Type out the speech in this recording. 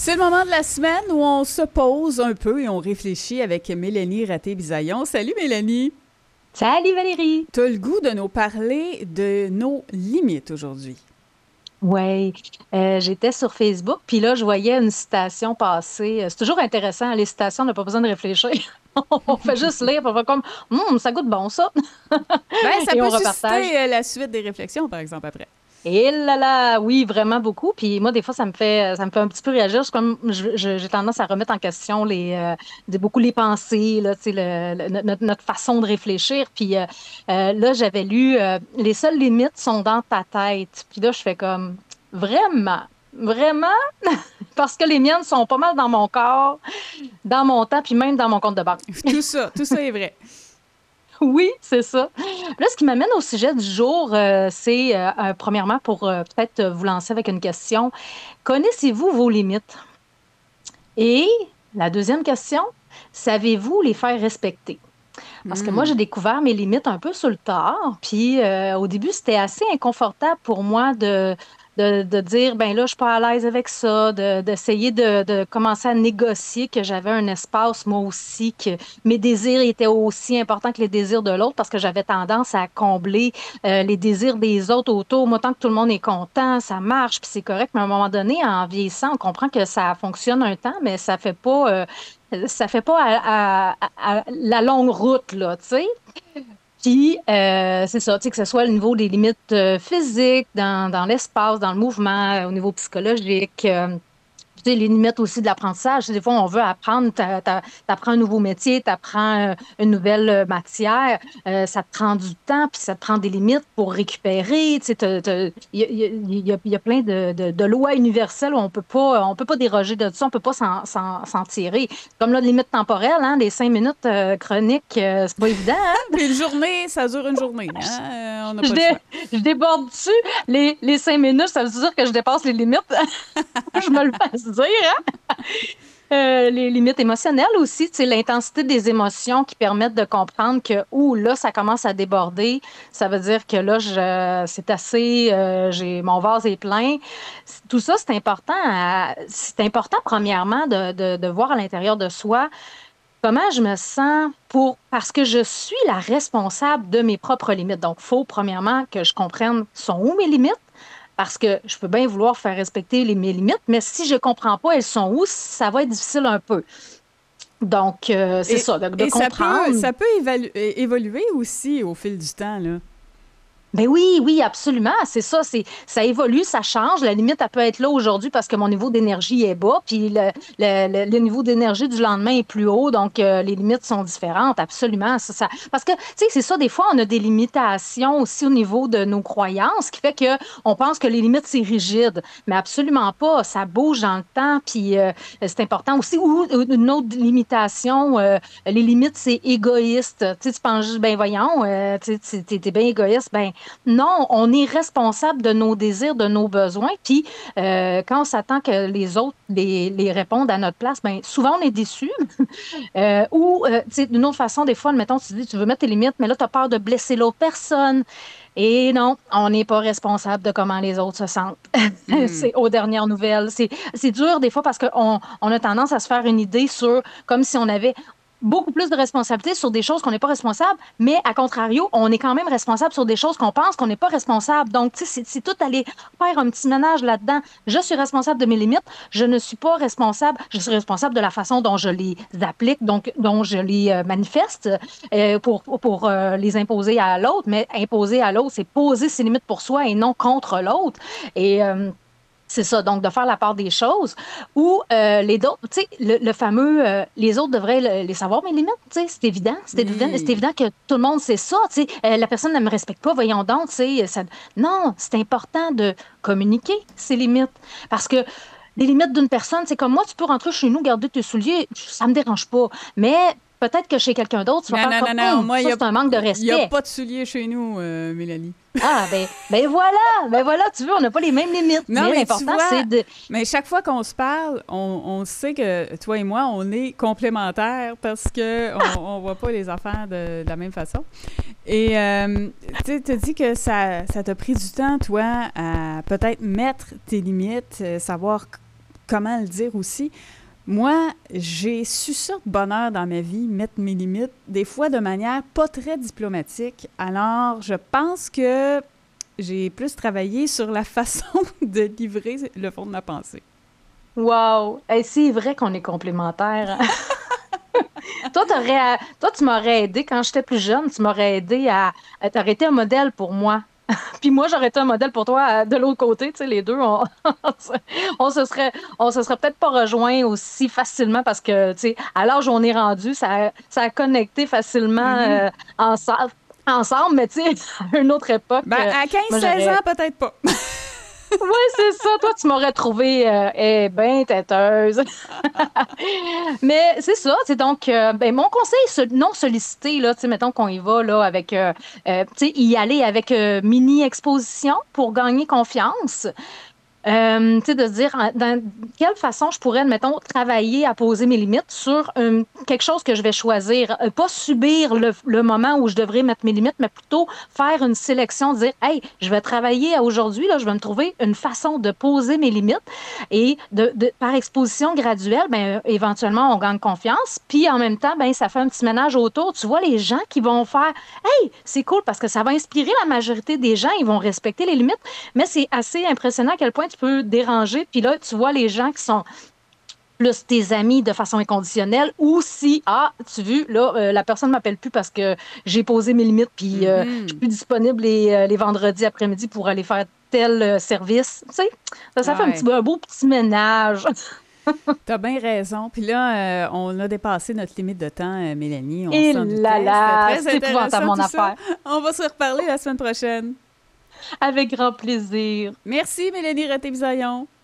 C'est le moment de la semaine où on se pose un peu et on réfléchit avec Mélanie Raté-Bisaillon. Salut Mélanie! Salut Valérie! Tu as le goût de nous parler de nos limites aujourd'hui. Oui, j'étais sur Facebook, puis là, je voyais une citation passer. C'est toujours intéressant, les citations, on n'a pas besoin de réfléchir. On fait juste lire, puis on fait comme, ça goûte bon ça, Ben, ça et peut on repartage. susciter la suite des réflexions, par exemple, après. Et là là, oui, vraiment beaucoup. Puis moi, des fois, ça me fait un petit peu réagir. C'est comme, j'ai tendance à remettre en question beaucoup les pensées, là, tu sais, notre façon de réfléchir. Puis là, j'avais lu, les seules limites sont dans ta tête. Puis là, je fais comme, vraiment, vraiment, parce que les miennes sont pas mal dans mon corps, dans mon temps, puis même dans mon compte de banque. Tout ça est vrai. Oui, c'est ça. Là, ce qui m'amène au sujet du jour, c'est premièrement pour peut-être vous lancer avec une question. Connaissez-vous vos limites? Et la deuxième question, savez-vous les faire respecter? Parce que moi, Hmm. j'ai découvert mes limites un peu sur le tard. Puis au début, c'était assez inconfortable pour moi de dire, ben là, je suis pas à l'aise avec ça, d'essayer de commencer à négocier que j'avais un espace, moi aussi, que mes désirs étaient aussi importants que les désirs de l'autre, parce que j'avais tendance à combler les désirs des autres autour. Moi, tant que tout le monde est content, ça marche, puis c'est correct. Mais à un moment donné, en vieillissant, on comprend que ça fonctionne un temps, mais ça fait pas à la longue route, là, tu sais. Puis, c'est ça, tu sais, que ce soit au niveau des limites physiques, dans l'espace, dans le mouvement, au niveau psychologique. Tu sais, les limites aussi de l'apprentissage. Des fois, on veut apprendre, t'apprends un nouveau métier, t'apprends une nouvelle matière, ça te prend du temps, puis ça te prend des limites pour récupérer. Tu sais, il y a plein de lois universelles où on peut pas déroger de ça, on peut pas s'en tirer. Comme la limite temporelle, hein, les 5 minutes chroniques, c'est pas évident, hein? Puis une journée, ça dure une journée. Hein? On n'a Je, pas le choix. dé- je déborde dessus. Les 5 minutes, ça veut dire que je dépasse les limites. Je me le fasse dire, hein? Les limites émotionnelles aussi, tu sais, l'intensité des émotions qui permettent de comprendre que, ouh, là, ça commence à déborder. Ça veut dire que là, c'est assez, mon vase est plein. Tout ça, c'est important, premièrement, de voir à l'intérieur de soi comment je me sens parce que je suis la responsable de mes propres limites. Donc, il faut, premièrement, que je comprenne sont où mes limites. Parce que je peux bien vouloir faire respecter mes limites, mais si je ne comprends pas elles sont où, ça va être difficile un peu. Donc, c'est Et, ça, de et comprendre. ça peut évoluer aussi au fil du temps, là. Ben oui, oui, absolument. C'est ça, ça évolue, ça change. La limite, elle peut être là aujourd'hui parce que mon niveau d'énergie est bas, puis le niveau d'énergie du lendemain est plus haut, donc les limites sont différentes, absolument. Parce que, tu sais, c'est ça, des fois, on a des limitations aussi au niveau de nos croyances, ce qui fait que on pense que les limites, c'est rigide, mais absolument pas. Ça bouge dans le temps, puis c'est important aussi. Ou une autre limitation, les limites, c'est égoïste. Tu sais, tu penses juste, ben voyons, tu sais, t'es bien égoïste, ben non, on est responsable de nos désirs, de nos besoins. Puis quand on s'attend que les autres les répondent à notre place, bien, souvent on est déçu. Tu sais, d'une autre façon, des fois, admettons, tu dis, tu veux mettre tes limites, mais là, tu as peur de blesser l'autre personne. Et non, on n'est pas responsable de comment les autres se sentent. Hmm. C'est aux dernières nouvelles. C'est dur des fois parce qu'on a tendance à se faire une idée sur comme si on avait beaucoup plus de responsabilités sur des choses qu'on n'est pas responsable, mais à contrario, on est quand même responsable sur des choses qu'on pense qu'on n'est pas responsable. Donc, tu sais, c'est tout aller faire un petit ménage là-dedans. Je suis responsable de mes limites. Je ne suis pas responsable. Je suis responsable de la façon dont je les applique, donc dont je les manifeste pour les imposer à l'autre. Mais imposer à l'autre, c'est poser ses limites pour soi et non contre l'autre. Et c'est ça, donc de faire la part des choses. Ou les autres, tu sais, le fameux, les autres devraient les savoir, mes limites, tu sais, c'est évident, c'est Hmm. évident que tout le monde sait ça, tu sais, la personne ne me respecte pas, voyons donc, tu sais, non, c'est important de communiquer ses limites. Parce que les limites d'une personne, c'est comme moi, tu peux rentrer chez nous, garder tes souliers, ça me dérange pas. Mais peut-être que chez quelqu'un d'autre, tu vas Non, faire non, comme, non, non. Moi, ça, c'est un manque de il y a respect. pas de souliers chez nous, Mélanie. Ah, ben voilà, tu veux, on n'a pas les mêmes limites. Non, Mais mais tu l'important, vois, c'est de. mais chaque fois qu'on se parle, on sait que toi et moi, on est complémentaires parce que on voit pas les affaires de la même façon. Et tu te dis que ça t'a pris du temps, toi, à peut-être mettre tes limites, savoir comment le dire aussi. Moi, j'ai su ça de bonheur dans ma vie, mettre mes limites, des fois de manière pas très diplomatique. Alors, je pense que j'ai plus travaillé sur la façon de livrer le fond de ma pensée. Wow! Hey, c'est vrai qu'on est complémentaires. Toi, toi, tu m'aurais aidé quand j'étais plus jeune, tu m'aurais aidé t'aurais été un modèle pour moi. Puis moi, j'aurais été un modèle pour toi de l'autre côté. Tu sais, les deux, on on se serait peut-être pas rejoints aussi facilement parce que, tu sais, à l'âge où on est rendu, ça a connecté facilement Mhm. ensemble, ensemble, mais tu sais, à une autre époque, Ben, à moi, 15-16 j'aurais. ans, peut-être pas. Oui, c'est ça. Toi, tu m'aurais trouvé bien têteuse. Mais c'est ça, c'est donc ben, mon conseil non sollicité, là, tu sais, mettons qu'on y va là, avec tu sais, y aller avec mini exposition pour gagner confiance. Tu sais, de se dire dans quelle façon je pourrais, mettons, travailler à poser mes limites sur quelque chose que je vais choisir. Pas subir le moment où je devrais mettre mes limites, mais plutôt faire une sélection, dire, hey, je vais travailler aujourd'hui, là, je vais me trouver une façon de poser mes limites et par exposition graduelle, ben, éventuellement, on gagne confiance. Puis en même temps, ben, ça fait un petit ménage autour. Tu vois les gens qui vont faire, hey, c'est cool parce que ça va inspirer la majorité des gens, ils vont respecter les limites. Mais c'est assez impressionnant à quel point tu peux déranger. Puis là, tu vois les gens qui sont plus tes amis de façon inconditionnelle ou si, ah, tu as vu, là, la personne ne m'appelle plus parce que j'ai posé mes limites puis je suis Mhm. plus disponible les vendredis après-midi pour aller faire tel service. Tu sais, ça fait Ah ouais. un beau petit ménage. T'as bien raison. Puis là, on a dépassé notre limite de temps, Mélanie. On Et s'en là doutait. C'était là, très c'est épouvantable intéressant mon tout ça. affaire. On va se reparler la semaine prochaine. Avec grand plaisir. Merci, Mélanie Raté-Bisaillon.